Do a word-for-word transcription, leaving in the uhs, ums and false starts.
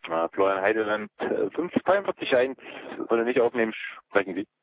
Ja, Florian Heideland, äh, fünf dreiundvierzig eins, soll er nicht aufnehmen, sprechen Sie.